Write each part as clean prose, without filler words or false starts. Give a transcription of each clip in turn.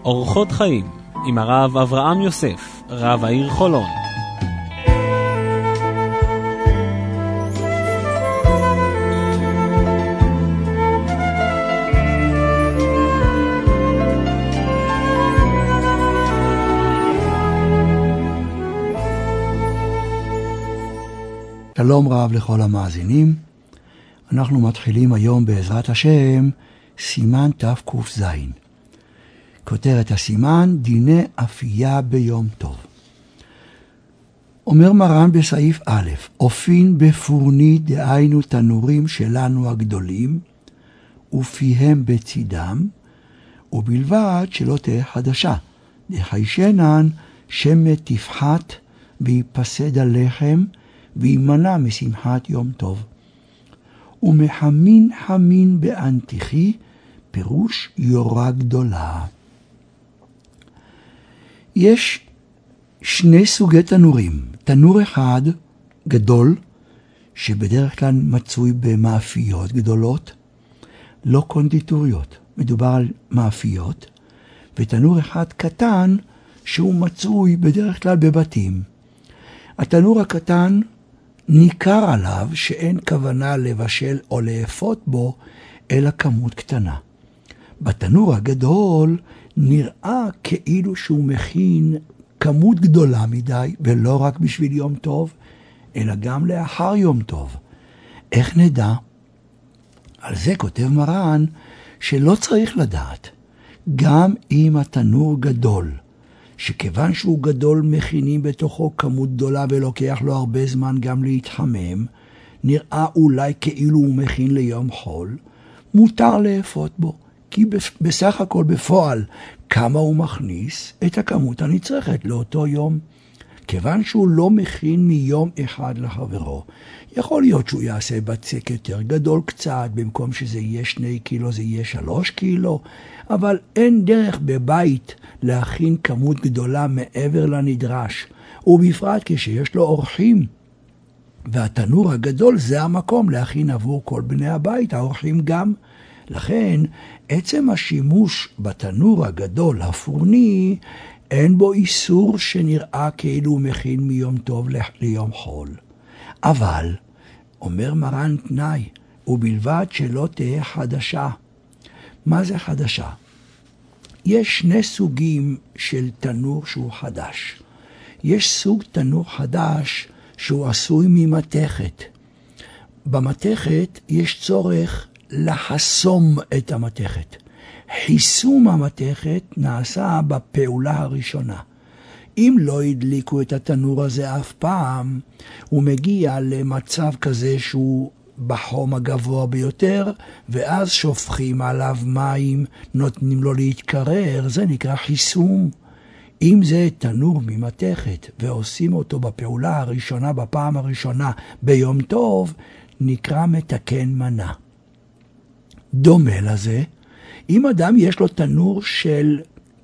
אורחות חיים עם הרב אברהם יוסף, רב העיר חולון. שלום רב לכל המאזינים. אנחנו מתחילים היום בעזרת השם סימן תק"ז. כותרת הסימן, דיני אפייה ביום טוב. אומר מרן בסעיף א', אופין בפורני דהיינו תנורים שלנו הגדולים, ופיהם בצידם, ובלבד שלא תהיה חדשה. דחיישנן שמת תפחת ויפסד הלחם, וימנע משמחת יום טוב. ומחמין חמין באנתיחי, פירוש יורה גדולה. יש שני סוגי תנורים. תנור אחד גדול, שבדרך כלל מצוי במאפיות גדולות, לא קונדיטוריות, מדובר על מאפיות, ותנור אחד קטן, שהוא מצוי בדרך כלל בבתים. התנור הקטן ניכר עליו שאין כוונה לבשל או לאפות בו, אלא כמות קטנה. בתנור הגדול נראה כאילו שהוא מכין כמות גדולה מדי, ולא רק בשביל יום טוב, אלא גם לאחר יום טוב. איך נדע? על זה כותב מרן שלא צריך לדעת. גם אם התנור גדול, שכיוון שהוא גדול מכינים בתוכו כמות גדולה ולוקח לו הרבה זמן גם להתחמם, נראה אולי כאילו הוא מכין ליום חול, מותר לאפות בו, כי בסך הכל בפועל כמה הוא מכניס את הכמות הנצרכת לאותו יום. כיוון שהוא לא מכין מיום אחד לחברו, יכול להיות שהוא יעשה בצק יותר גדול קצת, במקום שזה יהיה 2 קילו זה יהיה 3 קילו, אבל אין דרך בבית להכין כמות גדולה מעבר לנדרש, ובפרט כשיש לו אורחים. והתנור הגדול זה המקום להכין עבור כל בני הבית, האורחים גם. לכן עצם השימוש בתנור הגדול הפורני, אין בו איסור שנראה כאילו הוא מכין מיום טוב ליום חול. אבל, אומר מרן תנאי, ובלבד שלא תהיה חדשה. מה זה חדשה? יש 2 סוגים של תנור שהוא חדש. יש סוג תנור חדש שהוא עשוי ממתכת. במתכת יש צורך לחסום את המתכת. חיסום המתכת נעשה בפעולה הראשונה. אם לא הדליקו את התנור הזה אף פעם, הוא מגיע למצב כזה שהוא בחום הגבוה ביותר, ואז שופכים עליו מים, נותנים לו להתקרר, זה נקרא חיסום. אם זה תנור ממתכת, ועושים אותו בפעולה הראשונה, בפעם הראשונה, ביום טוב, נקרא מתקן מנה. דומה לזה, אם אדם יש לו תנור של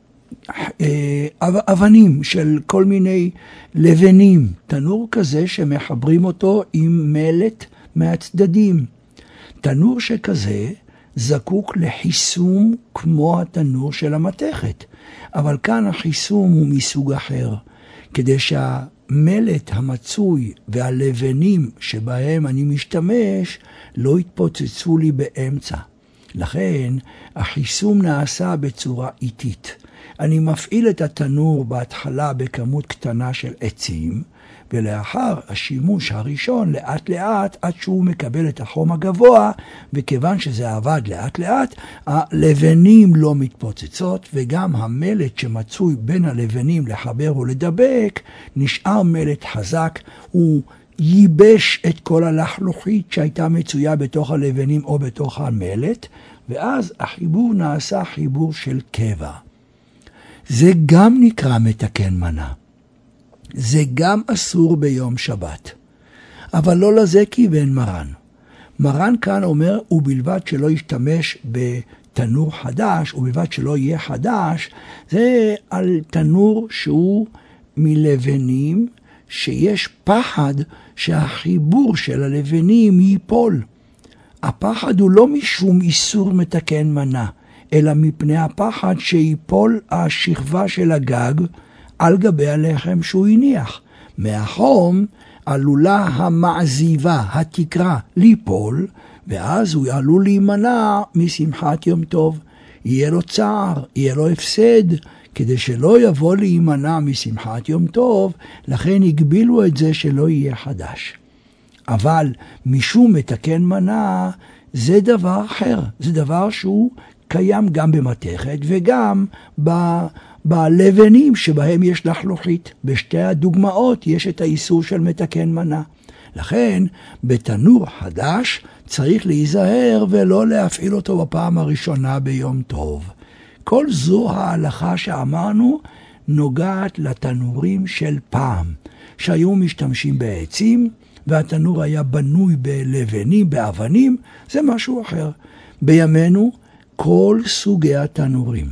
אבנים, של כל מיני לבנים, תנור כזה שמחברים אותו עם מלט מהצדדים. תנור שכזה זקוק לחיסום כמו התנור של המתכת, אבל כאן החיסום הוא מסוג אחר, כדי שהמלט המצוי והלבנים שבהם אני משתמש לא יתפוצצו לי באמצע. לכן החיסום נעשה בצורה איטית. אני מפעיל את התנור בהתחלה בכמות קטנה של עצים, ולאחר השימוש הראשון לאט לאט עד שהוא מקבל את החום הגבוה, וכיוון שזה עבד לאט לאט, הלבנים לא מתפוצצות, וגם המלט שמצוי בין הלבנים לחבר ולדבק, נשאר מלט חזק, הוא ייבש את כל הלחלוכית שהייתה מצויה בתוך הלבנים או בתוך המלט, ואז החיבור נעשה חיבור של קבע. זה גם נקרא מתקן מנה. זה גם אסור ביום שבת. אבל לא לזה כיוון מרן. מרן כאן אומר, ובלבד שלא ישתמש בתנור חדש, ובלבד שלא יהיה חדש, זה על תנור שהוא מלבנים, שיש פחד שהחיבור של הלבנים ייפול. הפחד הוא לא משום איסור מתקן מנה, אלא מפני הפחד שיפול השכבה של הגג על גבי הלחם שהוא הניח. מהחום עלולה המעזיבה, התקרה, ליפול, ואז הוא עלול להימנע משמחת יום טוב. יהיה לו צער, יהיה לו הפסד, כדי שלא יבוא להימנע משמחת יום טוב, לכן הגבילו את זה שלא יהיה חדש. אבל משום מתקן מנה, זה דבר אחר, זה דבר שהוא קיים גם במתכת וגם בלבנים שבהם יש לחלוכית. בשתי הדוגמאות יש את האיסור של מתקן מנה. לכן בתנור חדש צריך להיזהר ולא להפעיל אותו בפעם הראשונה ביום טוב. כל זו ההלכה שאמרנו נוגעת לתנורים של פעם, שהיו משתמשים בעצים, והתנור היה בנוי בלבנים, באבנים, זה משהו אחר. בימינו כל סוגי התנורים.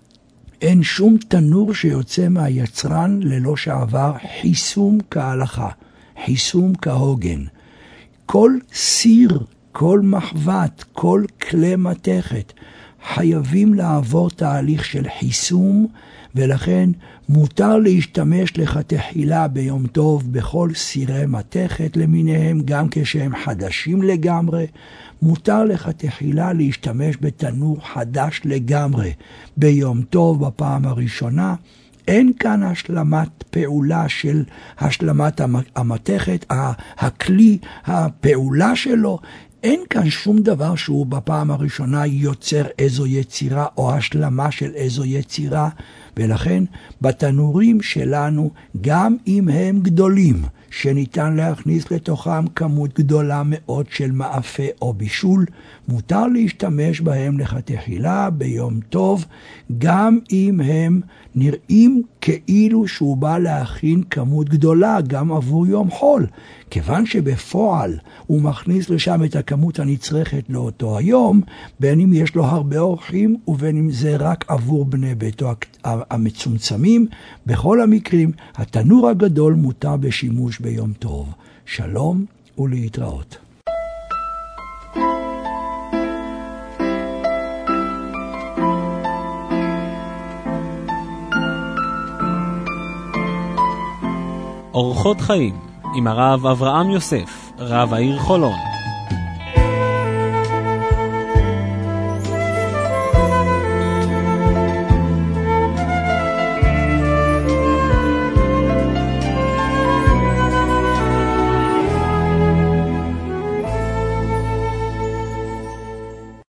אין שום תנור שיוצא מהיצרן ללא שעבר חיסום כהלכה, חיסום כהוגן. כל סיר, כל מחבת, כל כלי מתכת חייבים לעבור תהליך של חיסום, ולכן מותר להשתמש לכתחילה ביום טוב בכל סירי מתכת למיניהם, גם כשהם חדשים לגמרי. מותר לכתחילה להשתמש בתנור חדש לגמרי ביום טוב בפעם הראשונה. אין כאן השלמת פעולה של השלמת המתכת, הכלי, הפעולה שלו. אין כאן שום דבר שהוא בפעם הראשונה יוצר איזו יצירה או השלמה של איזו יצירה, ולכן בתנורים שלנו, גם אם הם גדולים, שניתן להכניס לתוכם כמות גדולה מאוד של מאפה או בישול, מותר להשתמש בהם לכתחילה ביום טוב, גם אם הם נראים כאילו שהוא בא להכין כמות גדולה גם עבור יום חול, כיוון שבפועל הוא מכניס לשם את הכמות הנצרכת לאותו היום, בין אם יש לו הרבה אורחים ובין אם זה רק עבור בני ביתו המצומצמים. בכל המקרים התנור הגדול מותר בשימוש ביום טוב. שלום ולהתראות. אורחות חיים עם הרב אברהם יוסף, רב העיר חולון.